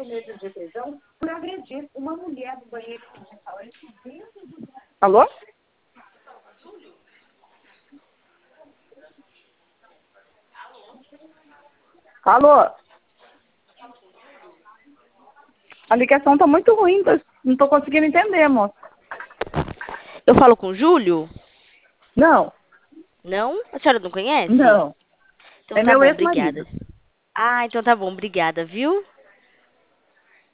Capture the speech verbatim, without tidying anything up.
Alô? Alô? A ligação tá muito ruim, tô- não tô conseguindo entender, moça. Eu falo com o Júlio? Não, Não? A senhora não conhece? não. Então É tá meu bom, obrigada. ex-marido. Ah, então tá bom, obrigada, viu?